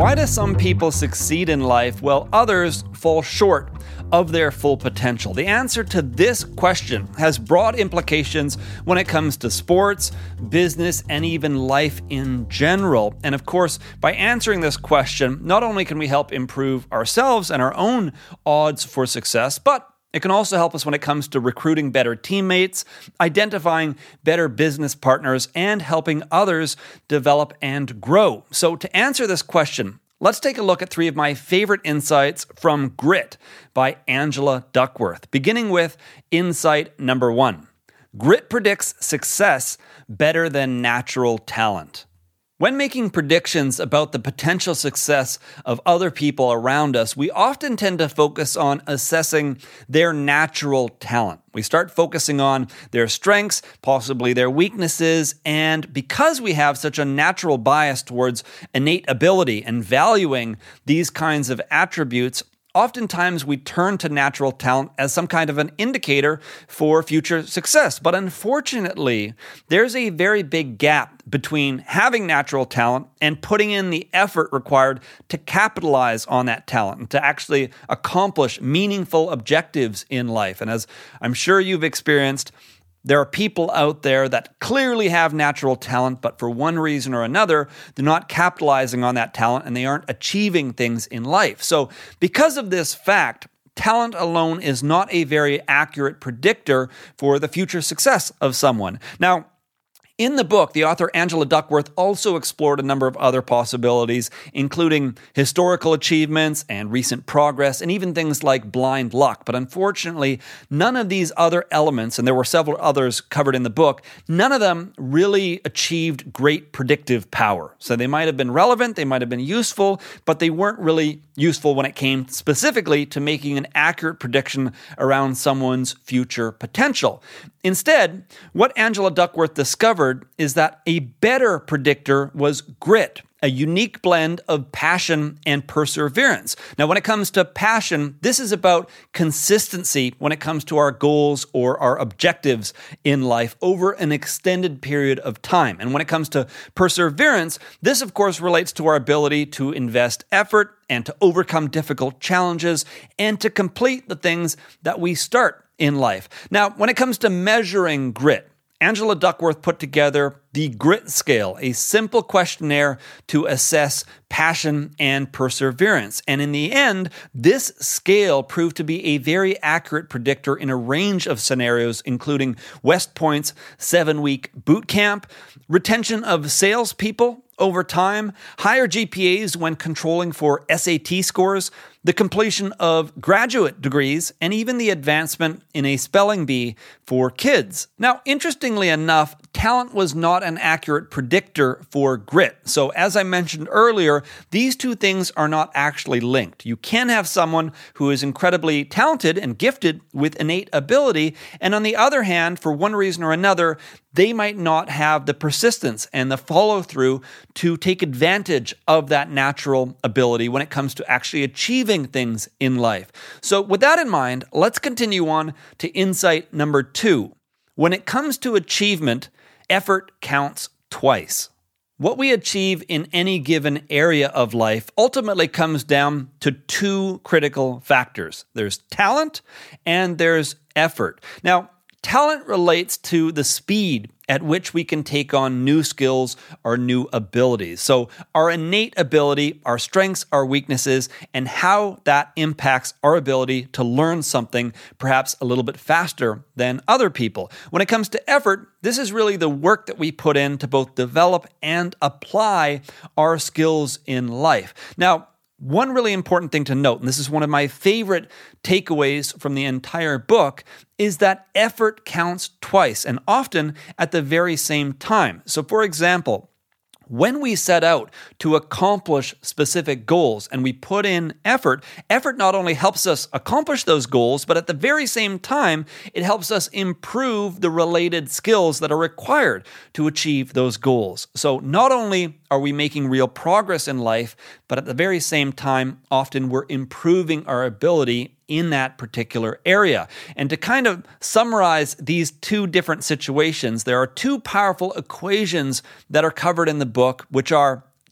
Why do some people succeed in life while others fall short of their full potential? The answer to this question has broad implications when it comes to sports, business, and even life in general. And of course, by answering this question, not only can we help improve ourselves and our own odds for success, but it can also help us when it comes to recruiting better teammates, identifying better business partners, and helping others develop and grow. So to answer this question, let's take a look at 3 of my favorite insights from Grit by Angela Duckworth, beginning with insight number 1. Grit predicts success better than natural talent. When making predictions about the potential success of other people around us, we often tend to focus on assessing their natural talent. We start focusing on their strengths, possibly their weaknesses, and because we have such a natural bias towards innate ability and valuing these kinds of attributes, oftentimes we turn to natural talent as some kind of an indicator for future success. But unfortunately, there's a very big gap between having natural talent and putting in the effort required to capitalize on that talent and to actually accomplish meaningful objectives in life. And as I'm sure you've experienced, there are people out there that clearly have natural talent, but for one reason or another, they're not capitalizing on that talent and they aren't achieving things in life. So because of this fact, talent alone is not a very accurate predictor for the future success of someone. Now, in the book, the author Angela Duckworth also explored a number of other possibilities, including historical achievements and recent progress, and even things like blind luck. But unfortunately, none of these other elements, and there were several others covered in the book, none of them really achieved great predictive power. So they might have been relevant, they might have been useful, but they weren't really useful when it came specifically to making an accurate prediction around someone's future potential. Instead, what Angela Duckworth discovered is that a better predictor was grit, a unique blend of passion and perseverance. Now, when it comes to passion, this is about consistency when it comes to our goals or our objectives in life over an extended period of time. And when it comes to perseverance, this, of course, relates to our ability to invest effort and to overcome difficult challenges and to complete the things that we start in life. Now, when it comes to measuring grit, Angela Duckworth put together the Grit Scale, a simple questionnaire to assess passion and perseverance. And in the end, this scale proved to be a very accurate predictor in a range of scenarios, including West Point's 7-week boot camp, retention of salespeople over time, higher GPAs when controlling for SAT scores, the completion of graduate degrees, and even the advancement in a spelling bee for kids. Now, interestingly enough, talent was not an accurate predictor for grit. So as I mentioned earlier, these two things are not actually linked. You can have someone who is incredibly talented and gifted with innate ability, and on the other hand, for one reason or another, they might not have the persistence and the follow-through to take advantage of that natural ability when it comes to actually achieving things in life. So with that in mind, let's continue on to insight number 2. When it comes to achievement, effort counts twice. What we achieve in any given area of life ultimately comes down to 2 critical factors. There's talent and there's effort. Now, talent relates to the speed at which we can take on new skills or new abilities. So our innate ability, our strengths, our weaknesses, and how that impacts our ability to learn something perhaps a little bit faster than other people. When it comes to effort, this is really the work that we put in to both develop and apply our skills in life. Now, one really important thing to note, and this is one of my favorite takeaways from the entire book, is that effort counts twice and often at the very same time. So for example, when we set out to accomplish specific goals and we put in effort not only helps us accomplish those goals, but at the very same time, it helps us improve the related skills that are required to achieve those goals. So not only are we making real progress in life, but at the very same time, often we're improving our ability in that particular area. And to kind of summarize these 2 different situations, there are 2 powerful equations that are covered in the book, which are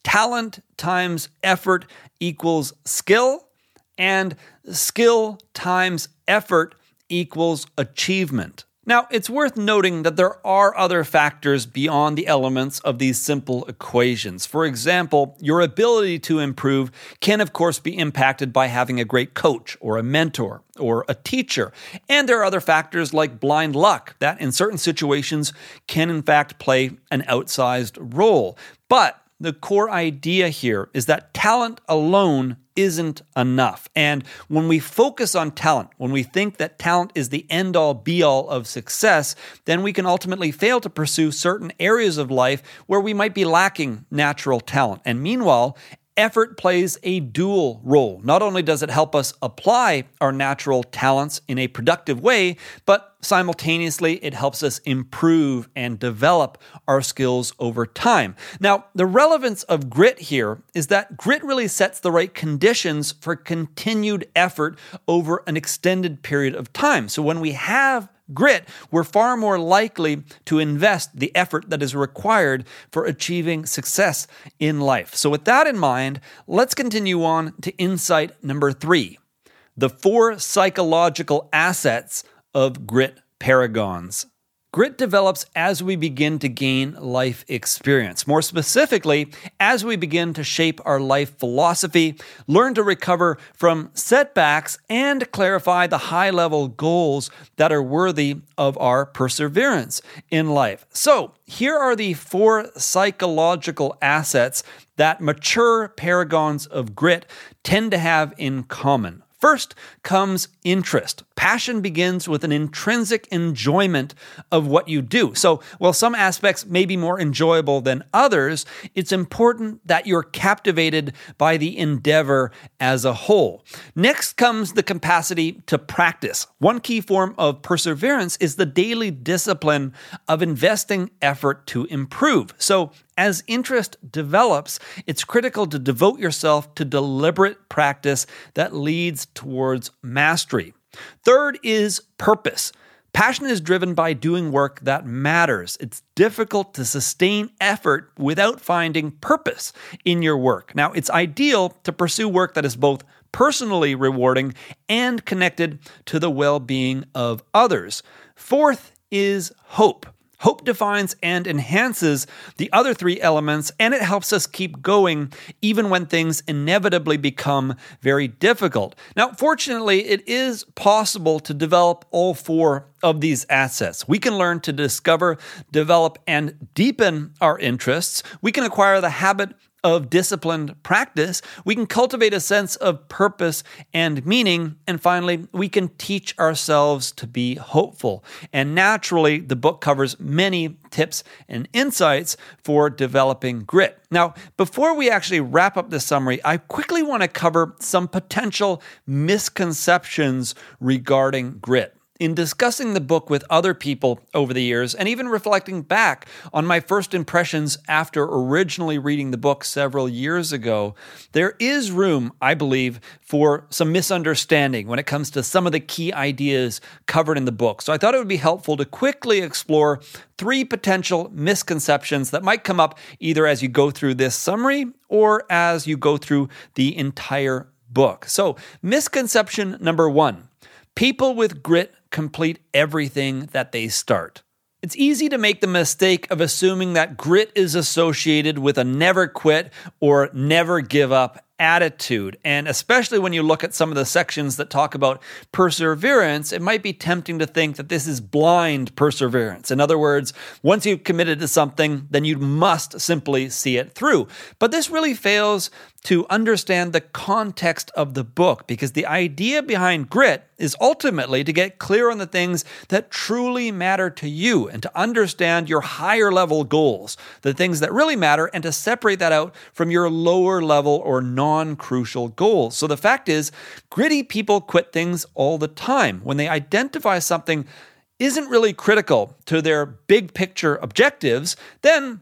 talent times effort equals skill, and skill times effort equals achievement. Now, it's worth noting that there are other factors beyond the elements of these simple equations. For example, your ability to improve can, of course, be impacted by having a great coach or a mentor or a teacher. And there are other factors like blind luck that in certain situations can, in fact, play an outsized role. But the core idea here is that talent alone isn't enough. And when we focus on talent, when we think that talent is the end-all be-all of success, then we can ultimately fail to pursue certain areas of life where we might be lacking natural talent. And meanwhile, effort plays a dual role. Not only does it help us apply our natural talents in a productive way, but simultaneously it helps us improve and develop our skills over time. Now, the relevance of grit here is that grit really sets the right conditions for continued effort over an extended period of time. So when we have grit, we're far more likely to invest the effort that is required for achieving success in life. So with that in mind, let's continue on to insight number 3, the 4 psychological assets of grit paragons. Grit develops as we begin to gain life experience. More specifically, as we begin to shape our life philosophy, learn to recover from setbacks, and clarify the high-level goals that are worthy of our perseverance in life. So, here are the 4 psychological assets that mature paragons of grit tend to have in common. First comes interest. Passion begins with an intrinsic enjoyment of what you do. So while some aspects may be more enjoyable than others, it's important that you're captivated by the endeavor as a whole. Next comes the capacity to practice. One key form of perseverance is the daily discipline of investing effort to improve. So as interest develops, it's critical to devote yourself to deliberate practice that leads towards mastery. Third is purpose. Passion is driven by doing work that matters. It's difficult to sustain effort without finding purpose in your work. Now, it's ideal to pursue work that is both personally rewarding and connected to the well-being of others. Fourth is hope. Hope defines and enhances the other 3 elements, and it helps us keep going even when things inevitably become very difficult. Now, fortunately, it is possible to develop all 4 of these assets. We can learn to discover, develop, and deepen our interests. We can acquire the habit of disciplined practice. We can cultivate a sense of purpose and meaning. And finally, we can teach ourselves to be hopeful. And naturally, the book covers many tips and insights for developing grit. Now, before we actually wrap up the summary, I quickly want to cover some potential misconceptions regarding grit. In discussing the book with other people over the years, and even reflecting back on my first impressions after originally reading the book several years ago, there is room, I believe, for some misunderstanding when it comes to some of the key ideas covered in the book. So I thought it would be helpful to quickly explore 3 potential misconceptions that might come up either as you go through this summary or as you go through the entire book. So, misconception number 1. People with grit complete everything that they start. It's easy to make the mistake of assuming that grit is associated with a never quit or never give up attitude. And especially when you look at some of the sections that talk about perseverance, it might be tempting to think that this is blind perseverance. In other words, once you've committed to something, then you must simply see it through. But this really fails to understand the context of the book, because the idea behind grit is ultimately to get clear on the things that truly matter to you and to understand your higher level goals, the things that really matter, and to separate that out from your lower level or non-crucial goals. So the fact is, gritty people quit things all the time. When they identify something isn't really critical to their big picture objectives, then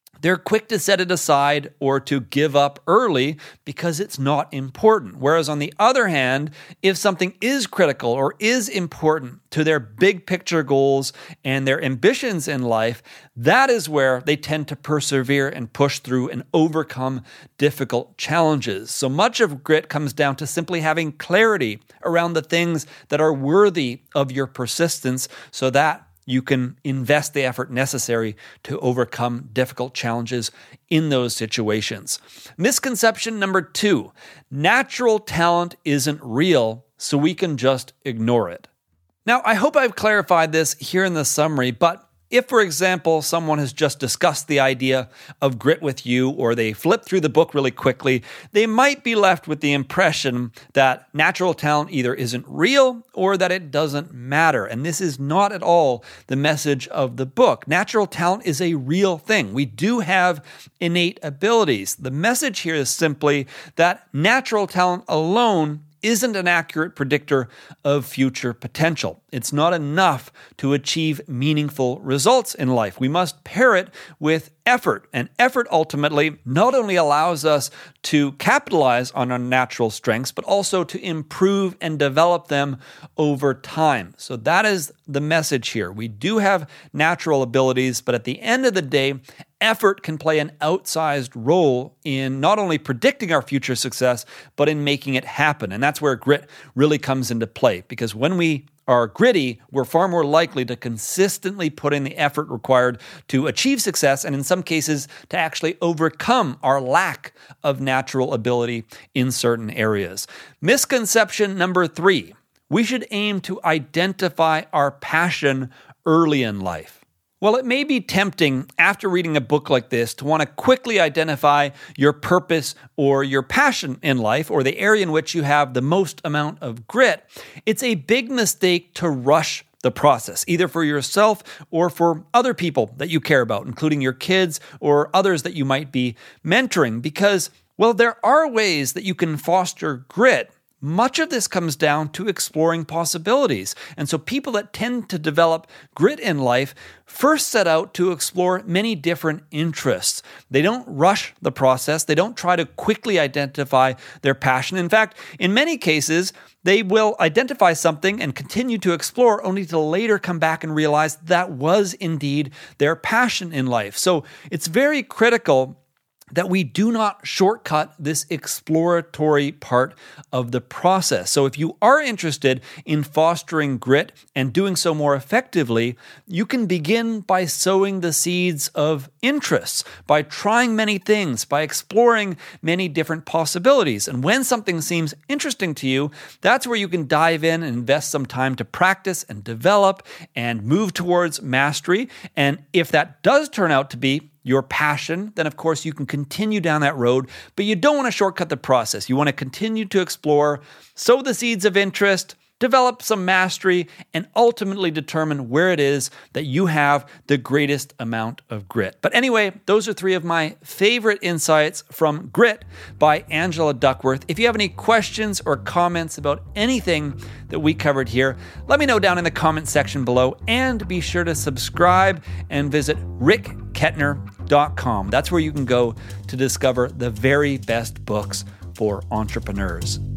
They're quick to set it aside or to give up early because it's not important. Whereas on the other hand, if something is critical or is important to their big picture goals and their ambitions in life, that is where they tend to persevere and push through and overcome difficult challenges. So much of grit comes down to simply having clarity around the things that are worthy of your persistence so that you can invest the effort necessary to overcome difficult challenges in those situations. Misconception number 2, natural talent isn't real, so we can just ignore it. Now, I hope I've clarified this here in the summary, but if, for example, someone has just discussed the idea of grit with you, or they flip through the book really quickly, they might be left with the impression that natural talent either isn't real or that it doesn't matter. And this is not at all the message of the book. Natural talent is a real thing. We do have innate abilities. The message here is simply that natural talent alone isn't an accurate predictor of future potential. It's not enough to achieve meaningful results in life. We must pair it with effort. And effort ultimately not only allows us to capitalize on our natural strengths, but also to improve and develop them over time. So that is the message here. We do have natural abilities, but at the end of the day, effort can play an outsized role in not only predicting our future success, but in making it happen. And that's where grit really comes into play, because when we are gritty, we're far more likely to consistently put in the effort required to achieve success, and in some cases, to actually overcome our lack of natural ability in certain areas. Misconception number 3, we should aim to identify our passion early in life. Well, it may be tempting after reading a book like this to want to quickly identify your purpose or your passion in life, or the area in which you have the most amount of grit. It's a big mistake to rush the process, either for yourself or for other people that you care about, including your kids or others that you might be mentoring, because, well, there are ways that you can foster grit. Much of this comes down to exploring possibilities. And so people that tend to develop grit in life first set out to explore many different interests. They don't rush the process. They don't try to quickly identify their passion. In fact, in many cases, they will identify something and continue to explore only to later come back and realize that was indeed their passion in life. So it's very critical that we do not shortcut this exploratory part of the process. So if you are interested in fostering grit and doing so more effectively, you can begin by sowing the seeds of interests, by trying many things, by exploring many different possibilities. And when something seems interesting to you, that's where you can dive in and invest some time to practice and develop and move towards mastery. And if that does turn out to be your passion, then of course you can continue down that road, but you don't want to shortcut the process. You want to continue to explore, sow the seeds of interest, develop some mastery, and ultimately determine where it is that you have the greatest amount of grit. But anyway, those are 3 of my favorite insights from Grit by Angela Duckworth. If you have any questions or comments about anything that we covered here, let me know down in the comment section below, and be sure to subscribe and visit rickkettner.com. That's where you can go to discover the very best books for entrepreneurs.